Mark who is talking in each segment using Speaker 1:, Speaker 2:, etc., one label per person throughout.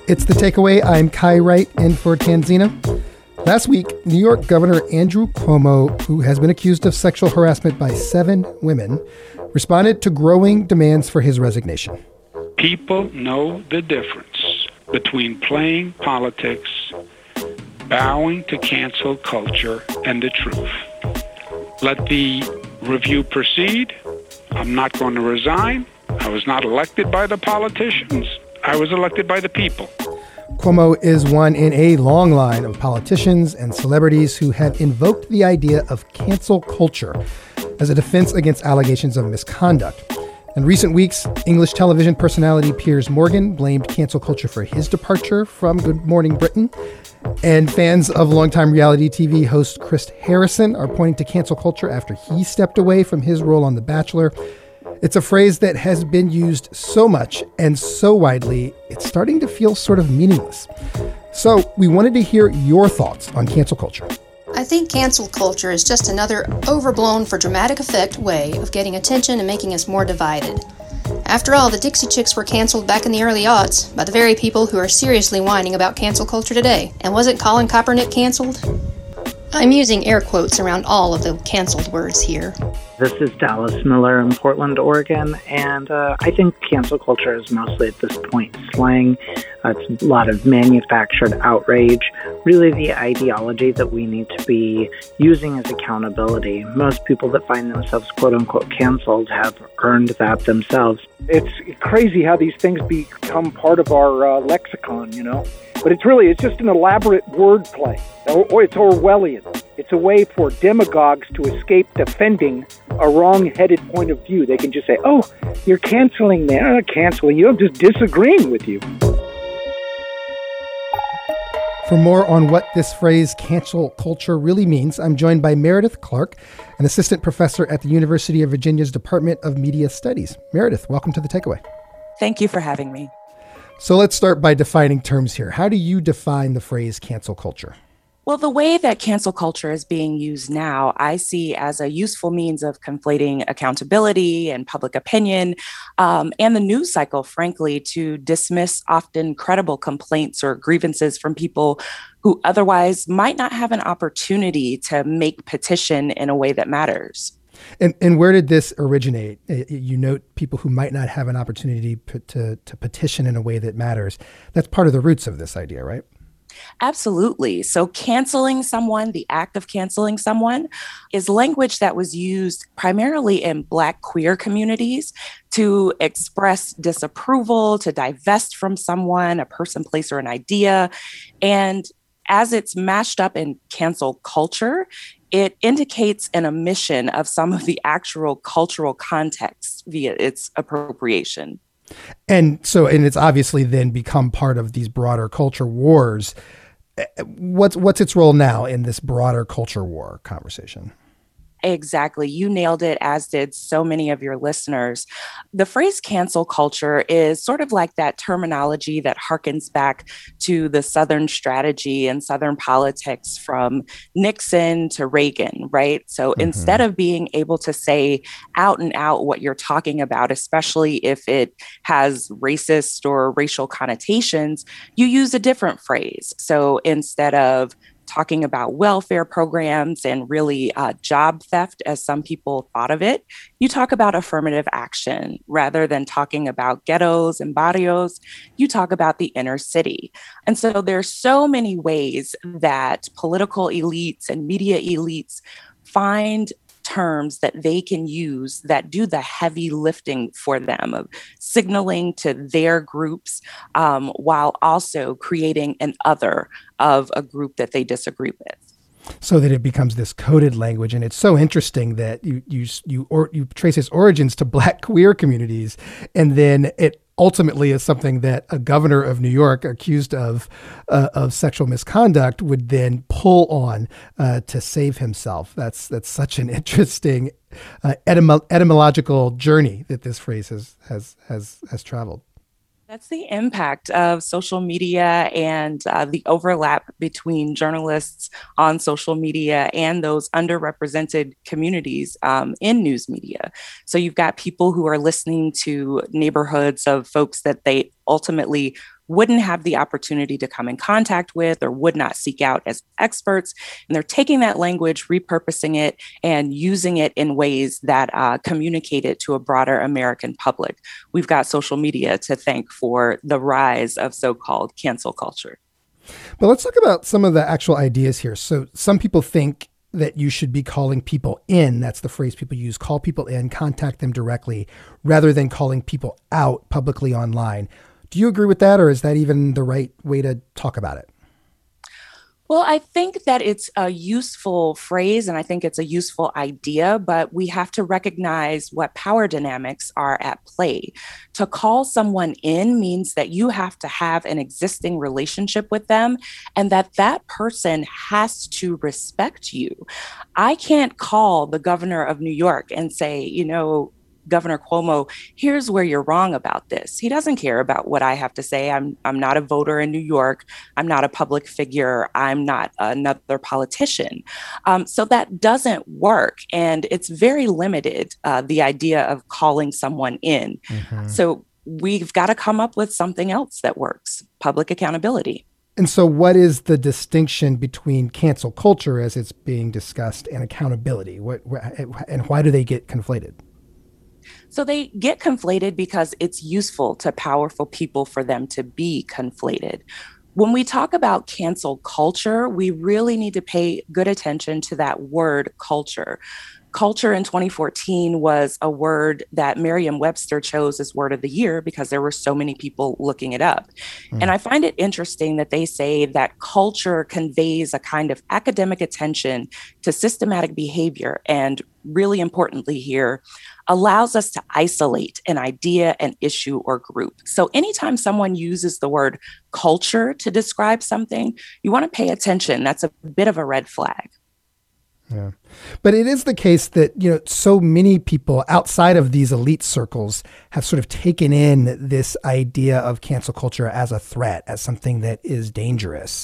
Speaker 1: It's The Takeaway. I'm Kai Wright in for Tanzina. Last week, New York Governor Andrew Cuomo, who has been accused of sexual harassment by 7 women, responded to growing demands for his resignation.
Speaker 2: People know the difference between playing politics, bowing to cancel culture, and the truth. Let the review proceed. I'm not going to resign. I was not elected by the politicians. I was elected by the people.
Speaker 1: Cuomo is one in a long line of politicians and celebrities who have invoked the idea of cancel culture as a defense against allegations of misconduct. In recent weeks, English television personality Piers Morgan blamed cancel culture for his departure from Good Morning Britain. And fans of longtime reality TV host Chris Harrison are pointing to cancel culture after he stepped away from his role on The Bachelor. It's a phrase that has been used so much and so widely, it's starting to feel sort of meaningless. So we wanted to hear your thoughts on cancel culture.
Speaker 3: I think cancel culture is just another overblown for dramatic effect way of getting attention and making us more divided. After all, the Dixie Chicks were canceled back in the early aughts by the very people who are seriously whining about cancel culture today. And wasn't Colin Kaepernick canceled? I'm using air quotes around all of the canceled words here.
Speaker 4: This is Dallas Miller in Portland, Oregon, and I think cancel culture is mostly at this point slang. It's a lot of manufactured outrage, really the ideology that we need to be using as accountability. Most people that find themselves quote-unquote canceled have earned that themselves.
Speaker 5: It's crazy how these things become part of our lexicon, you know? But it's just an elaborate wordplay. Or it's Orwellian. It's a way for demagogues to escape defending a wrong-headed point of view. They can just say, oh, you're canceling me. I'm not canceling you. I'm just disagreeing with you.
Speaker 1: For more on what this phrase cancel culture really means, I'm joined by Meredith Clark, an assistant professor at the University of Virginia's Department of Media Studies. Meredith, welcome to The Takeaway.
Speaker 6: Thank you for having me.
Speaker 1: So let's start by defining terms here. How do you define the phrase cancel culture?
Speaker 6: Well, the way that cancel culture is being used now, I see as a useful means of conflating accountability and public opinion and the news cycle, frankly, to dismiss often credible complaints or grievances from people who otherwise might not have an opportunity to make petition in a way that matters.
Speaker 1: And where did this originate? You note people who might not have an opportunity to petition in a way that matters. That's part of the roots of this idea, right?
Speaker 6: Absolutely. So canceling someone, the act of canceling someone, is language that was used primarily in Black queer communities to express disapproval, to divest from someone, a person, place, or an idea. And as it's mashed up in cancel culture, it indicates an omission of some of the actual cultural context via its appropriation.
Speaker 1: And it's obviously then become part of these broader culture wars. What's its role now in this broader culture war conversation?
Speaker 6: Exactly. You nailed it, as did so many of your listeners. The phrase cancel culture is sort of like that terminology that harkens back to the Southern strategy and Southern politics from Nixon to Reagan, right? So instead of being able to say out and out what you're talking about, especially if it has racist or racial connotations, you use a different phrase. So instead of talking about welfare programs and really job theft, as some people thought of it, you talk about affirmative action. Rather than talking about ghettos and barrios, you talk about the inner city. And so there's so many ways that political elites and media elites find terms that they can use that do the heavy lifting for them of signaling to their groups while also creating an other of a group that they disagree with.
Speaker 1: So that it becomes this coded language. And it's so interesting that you trace its origins to Black queer communities, and then it ultimately is something that a governor of New York accused of sexual misconduct would then pull on to save himself. That's such an interesting etymological journey that this phrase has traveled.
Speaker 6: That's the impact of social media and the overlap between journalists on social media and those underrepresented communities in news media. So you've got people who are listening to neighborhoods of folks that they ultimately wouldn't have the opportunity to come in contact with or would not seek out as experts. And they're taking that language, repurposing it, and using it in ways that communicate it to a broader American public. We've got social media to thank for the rise of so-called cancel culture.
Speaker 1: But let's talk about some of the actual ideas here. So some people think that you should be calling people in. That's the phrase people use. Call people in, contact them directly, rather than calling people out publicly online. Do you agree with that, or is that even the right way to talk about it?
Speaker 6: Well, I think that it's a useful phrase and I think it's a useful idea, but we have to recognize what power dynamics are at play. To call someone in means that you have to have an existing relationship with them and that person has to respect you. I can't call the governor of New York and say, Governor Cuomo, here's where you're wrong about this. He doesn't care about what I have to say. I'm not a voter in New York. I'm not a public figure. I'm not another politician. So that doesn't work. And it's very limited, the idea of calling someone in. Mm-hmm. So we've got to come up with something else that works, public accountability.
Speaker 1: And so what is the distinction between cancel culture as it's being discussed and accountability? And why do they get conflated?
Speaker 6: So they get conflated because it's useful to powerful people for them to be conflated. When we talk about cancel culture, we really need to pay good attention to that word culture. Culture in 2014 was a word that Merriam-Webster chose as word of the year because there were so many people looking it up. And I find it interesting that they say that culture conveys a kind of academic attention to systematic behavior and, really importantly here, allows us to isolate an idea, an issue, or group. So anytime someone uses the word culture to describe something, you want to pay attention. That's a bit of a red flag.
Speaker 1: Yeah. But it is the case that, so many people outside of these elite circles have sort of taken in this idea of cancel culture as a threat, as something that is dangerous,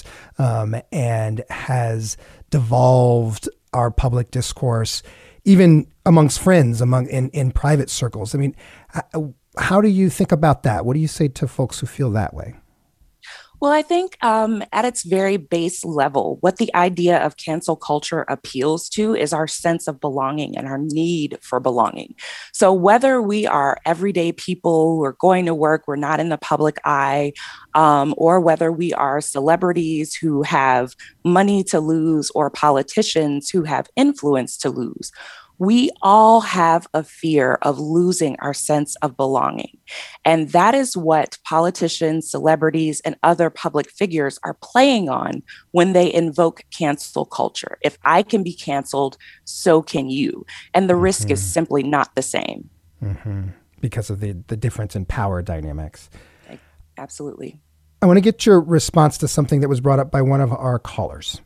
Speaker 1: and has devolved our public discourse, even amongst friends, in private circles. I mean, how do you think about that? What do you say to folks who feel that way?
Speaker 6: Well, I think at its very base level, what the idea of cancel culture appeals to is our sense of belonging and our need for belonging. So whether we are everyday people who are going to work, we're not in the public eye, or whether we are celebrities who have money to lose or politicians who have influence to lose, we all have a fear of losing our sense of belonging. And that is what politicians, celebrities, and other public figures are playing on when they invoke cancel culture. If I can be canceled, so can you. And the risk is simply not the same.
Speaker 1: Mm-hmm. Because of the difference in power dynamics.
Speaker 6: Absolutely.
Speaker 1: I want to get your response to something that was brought up by one of our callers.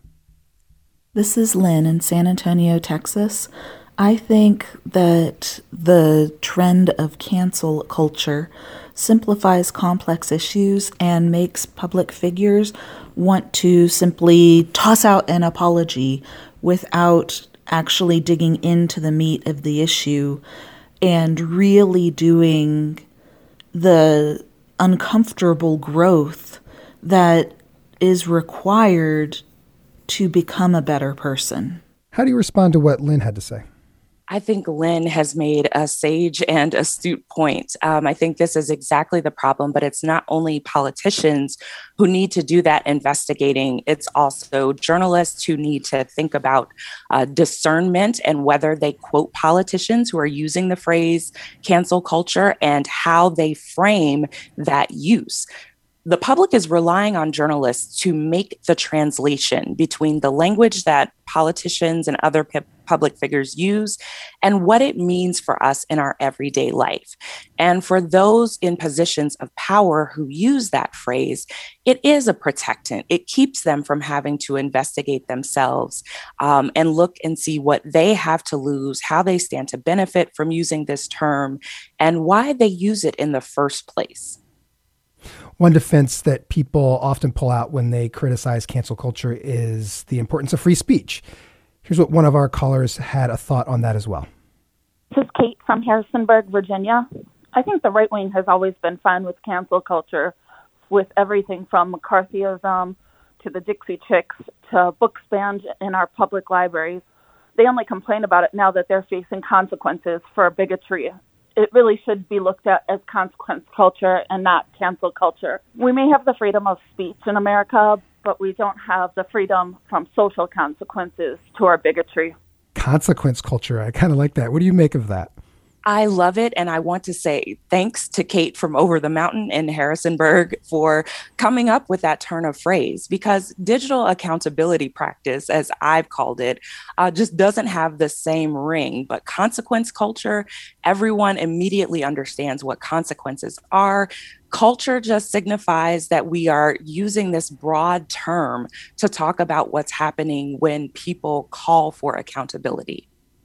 Speaker 7: This is Lynn in San Antonio, Texas. I think that the trend of cancel culture simplifies complex issues and makes public figures want to simply toss out an apology without actually digging into the meat of the issue and really doing the uncomfortable growth that is required to become a better person.
Speaker 1: How do you respond to what Lynn had to say?
Speaker 6: I think Lynn has made a sage and astute point. I think this is exactly the problem, but it's not only politicians who need to do that investigating. It's also journalists who need to think about discernment and whether they quote politicians who are using the phrase cancel culture and how they frame that use. The public is relying on journalists to make the translation between the language that politicians and other public figures use and what it means for us in our everyday life. And for those in positions of power who use that phrase, it is a protectant. It keeps them from having to investigate themselves and look and see what they have to lose, how they stand to benefit from using this term, and why they use it in the first place.
Speaker 1: One defense that people often pull out when they criticize cancel culture is the importance of free speech. Here's what one of our callers had a thought on that as well.
Speaker 8: This is Kate from Harrisonburg, Virginia. I think the right wing has always been fine with cancel culture with everything from McCarthyism to the Dixie Chicks to books banned in our public libraries. They only complain about it now that they're facing consequences for bigotry. It really should be looked at as consequence culture and not cancel culture. We may have the freedom of speech in America, but we don't have the freedom from social consequences to our bigotry.
Speaker 1: Consequence culture. I kind of like that. What do you make of that?
Speaker 6: I love it. And I want to say thanks to Kate from Over the Mountain in Harrisonburg for coming up with that turn of phrase, because digital accountability practice, as I've called it, just doesn't have the same ring. But consequence culture, everyone immediately understands what consequences are. Culture just signifies that we are using this broad term to talk about what's happening when people call for accountability.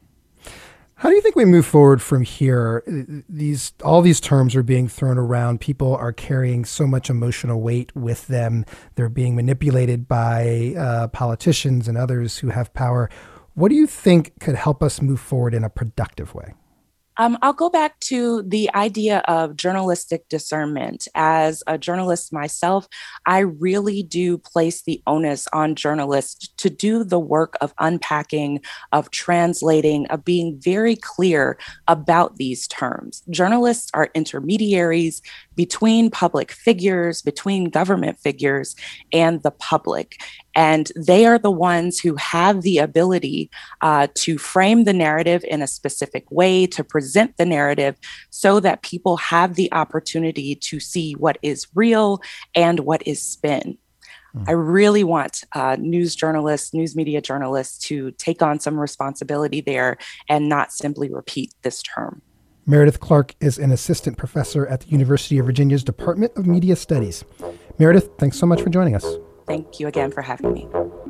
Speaker 1: How do you think we move forward from here? All these terms are being thrown around. People are carrying so much emotional weight with them. They're being manipulated by politicians and others who have power. What do you think could help us move forward in a productive way?
Speaker 6: I'll go back to the idea of journalistic discernment. As a journalist myself, I really do place the onus on journalists to do the work of unpacking, of translating, of being very clear about these terms. Journalists are intermediaries between public figures, between government figures, and the public. And they are the ones who have the ability to frame the narrative in a specific way, to present the narrative so that people have the opportunity to see what is real and what is spin. I really want news journalists, news media journalists to take on some responsibility there and not simply repeat this term.
Speaker 1: Meredith Clark is an assistant professor at the University of Virginia's Department of Media Studies. Meredith, thanks so much for joining us.
Speaker 6: Thank you again for having me.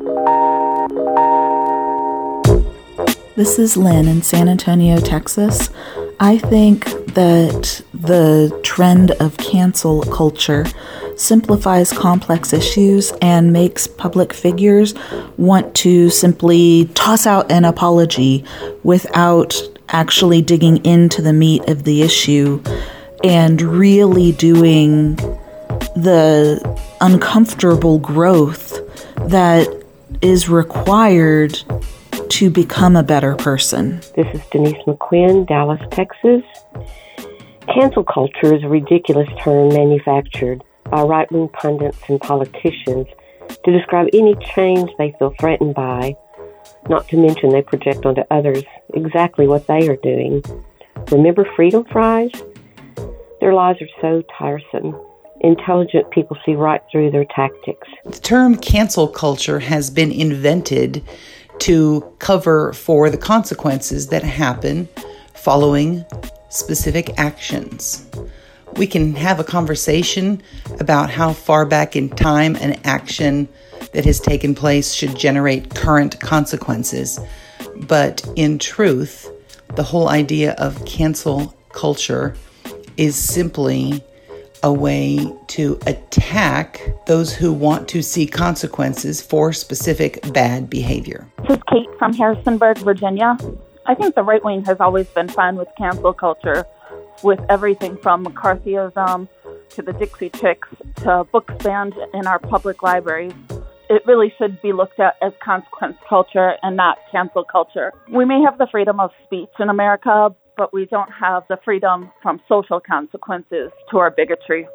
Speaker 7: This is Lynn in San Antonio, Texas. I think that the trend of cancel culture simplifies complex issues and makes public figures want to simply toss out an apology without actually digging into the meat of the issue and really doing the uncomfortable growth that is required to become a better person.
Speaker 9: This is Denise McQuinn, Dallas, Texas. Cancel culture is a ridiculous term manufactured by right-wing pundits and politicians to describe any change they feel threatened by, not to mention they project onto others exactly what they are doing. Remember Freedom Fries? Their lies are so tiresome. Intelligent people see right through their tactics.
Speaker 10: The term cancel culture has been invented to cover for the consequences that happen following specific actions. We can have a conversation about how far back in time an action that has taken place should generate current consequences. But in truth, the whole idea of cancel culture is simply a way to attack those who want to see consequences for specific bad behavior.
Speaker 8: This is Kate from Harrisonburg, Virginia. I think the right wing has always been fine with cancel culture, with everything from McCarthyism to the Dixie Chicks to books banned in our public libraries. It really should be looked at as consequence culture and not cancel culture. We may have the freedom of speech in America, but we don't have the freedom from social consequences to our bigotry.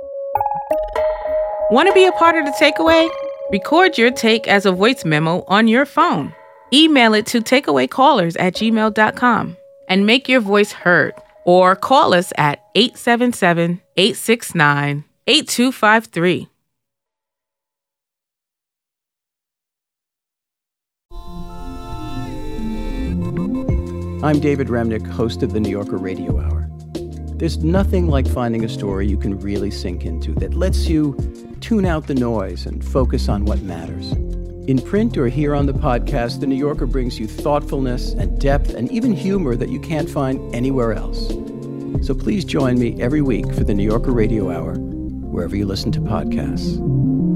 Speaker 11: Want to be a part of the takeaway? Record your take as a voice memo on your phone. Email it to takeawaycallers@gmail.com and make your voice heard. Or call us at 877-869-8253.
Speaker 12: I'm David Remnick, host of the New Yorker Radio Hour. There's nothing like finding a story you can really sink into that lets you tune out the noise and focus on what matters. In print or here on the podcast, The New Yorker brings you thoughtfulness and depth and even humor that you can't find anywhere else. So please join me every week for the New Yorker Radio Hour, wherever you listen to podcasts.